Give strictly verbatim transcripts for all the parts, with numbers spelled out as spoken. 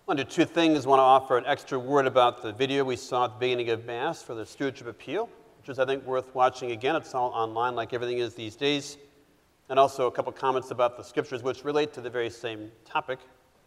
I want to do two things. I want to offer an extra word about the video we saw at the beginning of Mass for the Stewardship Appeal, which is, I think, worth watching again. It's all online like everything is these days. And also a couple comments about the scriptures which relate to the very same topic.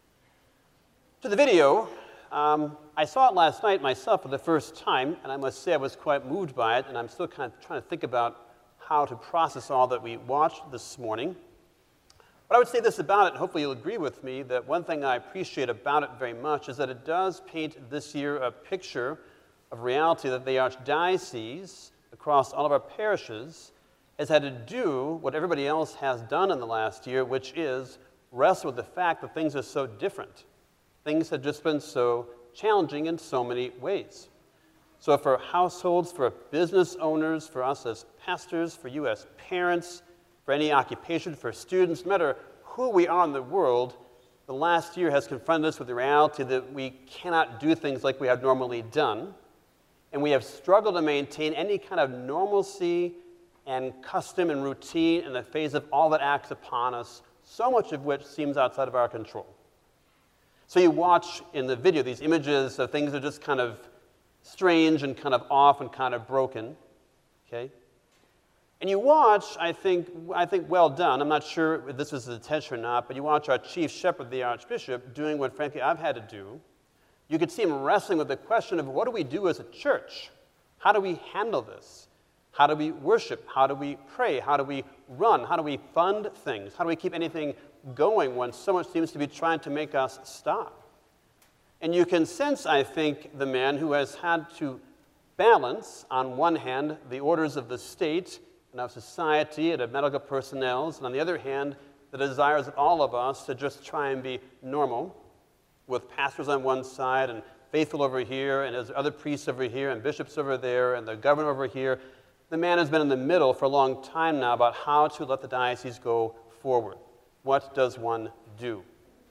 To the video, um, I saw it last night myself for the first time, and I must say I was quite moved by it, and I'm still kind of trying to think about how to process all that we watched this morning. But I would say this about it, and hopefully you'll agree with me, that one thing I appreciate about it very much is that it does paint this year a picture of reality that the Archdiocese, across all of our parishes, has had to do what everybody else has done in the last year, which is wrestle with the fact that things are so different. Things have just been so challenging in so many ways. So for households, for business owners, for us as pastors, for you as parents, for any occupation, for students, no matter who we are in the world, the last year has confronted us with the reality that we cannot do things like we have normally done, and we have struggled to maintain any kind of normalcy and custom and routine in the face of all that acts upon us, so much of which seems outside of our control. So you watch in the video these images of things that are just kind of strange and kind of off and kind of broken, okay? And you watch, I think, I think well done. I'm not sure if this was his intention or not, but you watch our chief shepherd, the Archbishop, doing what, frankly, I've had to do. You could see him wrestling with the question of what do we do as a church? How do we handle this? How do we worship? How do we pray? How do we run? How do we fund things? How do we keep anything going when so much seems to be trying to make us stop? And you can sense, I think, the man who has had to balance, on one hand, the orders of the state and of society and of medical personnel, and on the other hand, the desires of all of us to just try and be normal, with pastors on one side and faithful over here, and there's other priests over here, and bishops over there, and the governor over here. The man has been in the middle for a long time now about how to let the diocese go forward. What does one do?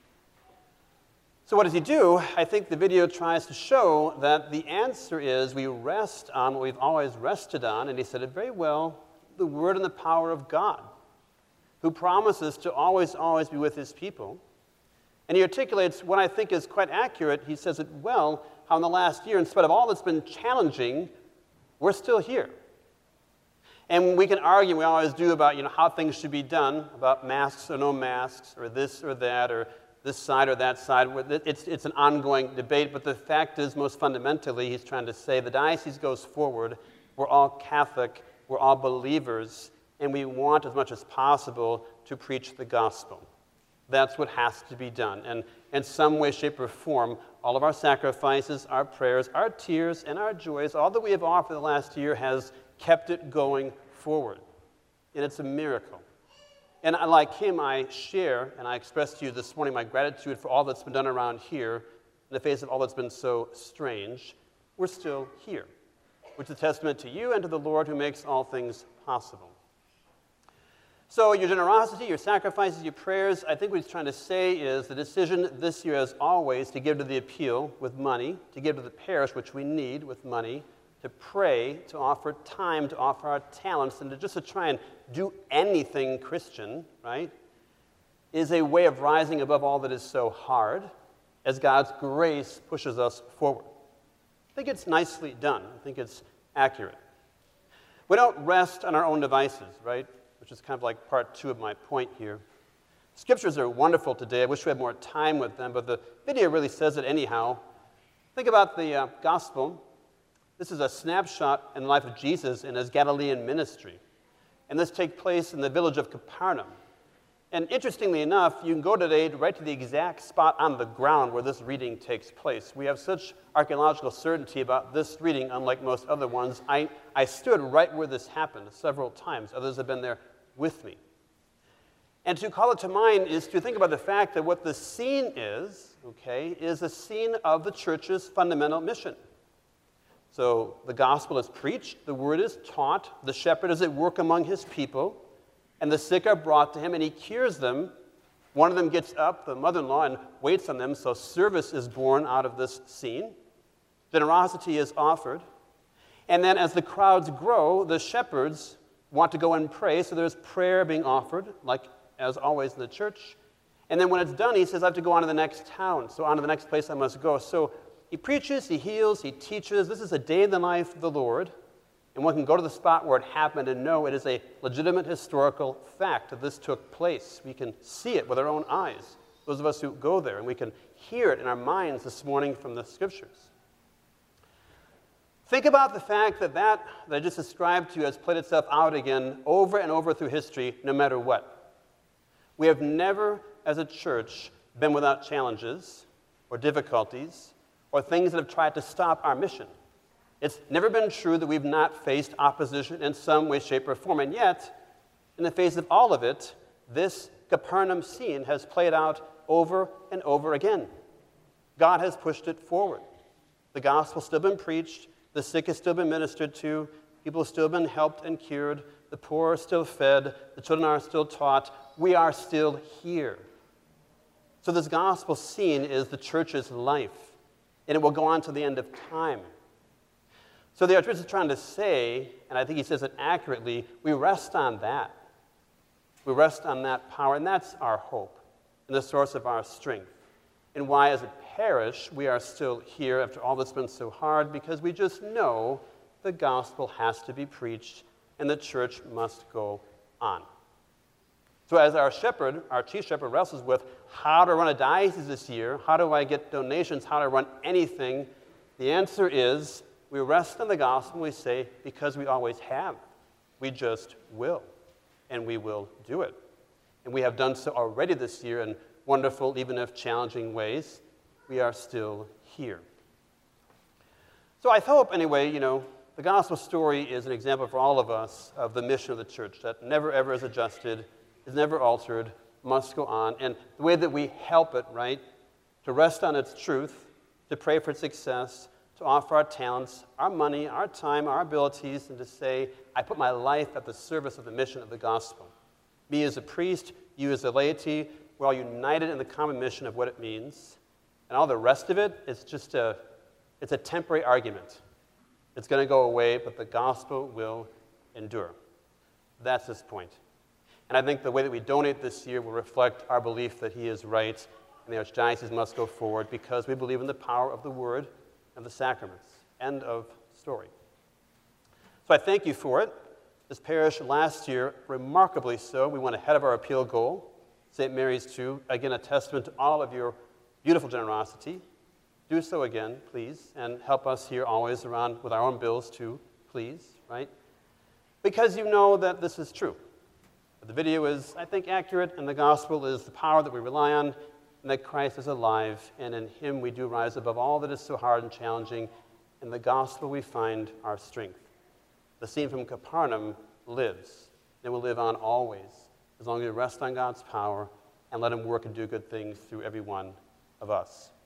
So what does he do? I think the video tries to show that the answer is we rest on what we've always rested on, and he said it very well, the word and the power of God, who promises to always, always be with his people. And he articulates what I think is quite accurate. He says it well, how in the last year, in spite of all that's been challenging, we're still here. And we can argue, we always do, about you know how things should be done, about masks or no masks, or this or that, or this side or that side. It's, it's an ongoing debate, but the fact is, most fundamentally, he's trying to say the diocese goes forward. We're all Catholic. We're all believers, and we want as much as possible to preach the gospel. That's what has to be done. And in some way, shape, or form, all of our sacrifices, our prayers, our tears, and our joys, all that we have offered the last year has kept it going forward. And it's a miracle. And like him, I share, and I express to you this morning my gratitude for all that's been done around here in the face of all that's been so strange. We're still here, which is a testament to you and to the Lord who makes all things possible. So your generosity, your sacrifices, your prayers, I think what he's trying to say is the decision this year, as always, to give to the appeal with money, to give to the parish, which we need with money, to pray, to offer time, to offer our talents, and to just to try and do anything Christian, right, is a way of rising above all that is so hard as God's grace pushes us forward. I think it's nicely done. I think it's accurate. We don't rest on our own devices, right? Which is kind of like part two of my point here. Scriptures are wonderful today. I wish we had more time with them, but the video really says it anyhow. Think about the uh, gospel. This is a snapshot in the life of Jesus in his Galilean ministry. And this takes place in the village of Capernaum. And interestingly enough, you can go today right to the exact spot on the ground where this reading takes place. We have such archaeological certainty about this reading, unlike most other ones. I, I stood right where this happened several times. Others have been there with me. And to call it to mind is to think about the fact that what the scene is, okay, is a scene of the church's fundamental mission. So the gospel is preached, the word is taught, the shepherd is at work among his people, and the sick are brought to him, and he cures them. One of them gets up, the mother-in-law, and waits on them, so service is born out of this scene. Generosity is offered. And then as the crowds grow, the shepherds want to go and pray, so there's prayer being offered, like as always in the church. And then when it's done, he says, I have to go on to the next town, so on to the next place I must go. So he preaches, he heals, he teaches. This is a day in the life of the Lord. And one can go to the spot where it happened and know it is a legitimate historical fact that this took place. We can see it with our own eyes, those of us who go there, and we can hear it in our minds this morning from the Scriptures. Think about the fact that that that I just described to you has played itself out again over and over through history, no matter what. We have never, as a church, been without challenges or difficulties or things that have tried to stop our mission. It's never been true that we've not faced opposition in some way, shape, or form. And yet, in the face of all of it, this Capernaum scene has played out over and over again. God has pushed it forward. The gospel's still been preached. The sick has still been ministered to. People have still been helped and cured. The poor are still fed. The children are still taught. We are still here. So this gospel scene is the church's life, and it will go on to the end of time. So the Archbishop is trying to say, and I think he says it accurately, we rest on that. We rest on that power, and that's our hope and the source of our strength. And why, as a parish, we are still here after all that's been so hard, because we just know the gospel has to be preached and the church must go on. So as our shepherd, our chief shepherd wrestles with how to run a diocese this year, how do I get donations, how to run anything, the answer is we rest on the gospel and we say, because we always have. We just will, and we will do it. And we have done so already this year in wonderful, even if challenging ways. We are still here. So I hope, anyway, you know, the gospel story is an example for all of us of the mission of the church that never, ever is adjusted, is never altered, must go on. And the way that we help it, right, to rest on its truth, to pray for its success, to offer our talents, our money, our time, our abilities, and to say, I put my life at the service of the mission of the gospel. Me as a priest, you as a laity, we're all united in the common mission of what it means. And all the rest of it is just a, it's a temporary argument. It's going to go away, but the gospel will endure. That's his point. And I think the way that we donate this year will reflect our belief that he is right and the Archdiocese must go forward because we believe in the power of the Word and the sacraments. End of story. So I thank you for it. This parish last year, remarkably so, we went ahead of our appeal goal. Saint Mary's too, again, a testament to all of your beautiful generosity. Do so again, please, and help us here always around with our own bills too, please, right? Because you know that this is true. The video is, I think, accurate, and the gospel is the power that we rely on, and that Christ is alive, and in him we do rise above all that is so hard and challenging. In the gospel we find our strength. The scene from Capernaum lives, and will live on always, as long as we rest on God's power and let him work and do good things through every one of us.